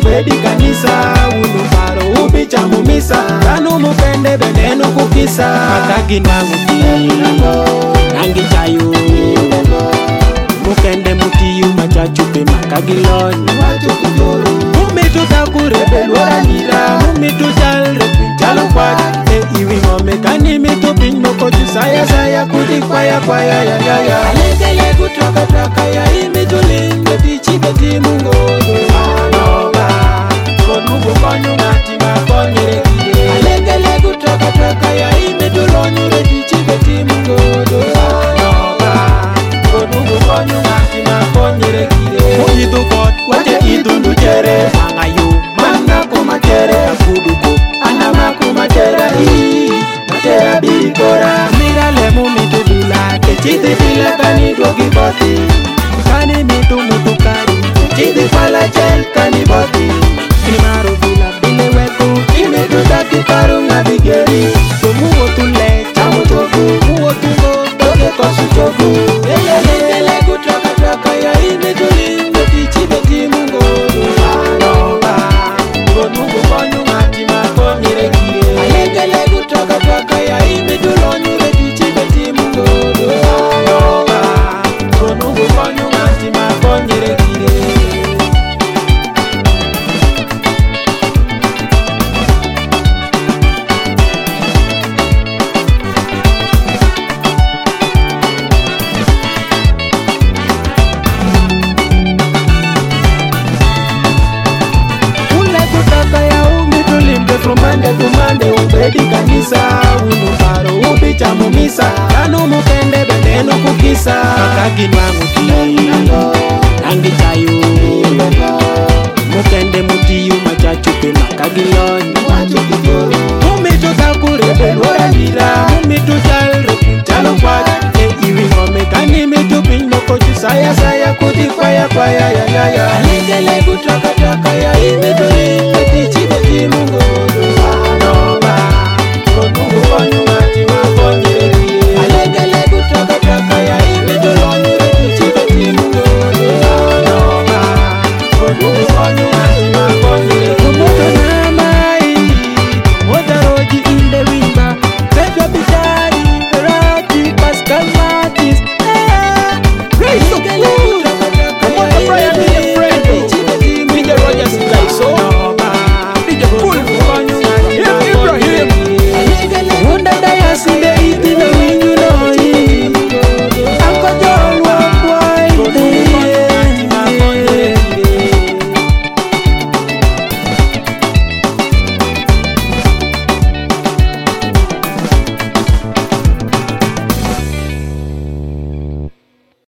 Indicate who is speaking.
Speaker 1: ubedi kanisa, unu paro ubi chamumisa, kanu mupende benenu kukisa. Makagi nanguti, nangi chayu, mukende mutiyu machachupe makagi lonyi. Mumitu takure belwara nira, mumitu jalre pinchalo kwa iwi ngome kani mitu pinmoko jusaya saya kudi kwaya kwaya ya ya ya. Alekele kutoka toka ya imitu linde tichi beti mungodo. Anoba, konubu konyu ngati makonyere kire. Alekele kutoka toka ya imitu lonyure tichi beti mungodo. Anoba, konubu konyu ngati makonyere kire. Mujidu kot, wache idundu jere. Mangayu, manga kumatere akuduko. Anama kumatera hii, matera bikora. Mira lemu mitu bila, kechiti bila kani dogi boti. Kani mitu mutukari, kechiti pala chel kani boti. Kimaru bila bile weku, imitu taki paru ngabigeri. Muo tule, chamu chogu, muo tungo, toge kosu chogu. Lele kutoka toka ya imitu lingo, tichi beti mungodo. Anoba, konubu konyu ngati makonyere kire. Alekele kutoka toka ya imitu lonyure tichi beti mungodo. Anoba, konubu konyu ngati makonyere kire. From Monday to Monday, ubedi kanisa, unu paro ubi chamumisa, kanu mukende benenu kukisa. Makagi nanguti, nangi chayu, mukende mutiyu machachupe makagi lonyi. Mumitu takure belwara nira, mumitu jalre pinchalo kwa iwi ngome kani mitu pinmoko jusaya saya kudi kwaya kwaya ya ya ya. Alekele kutoka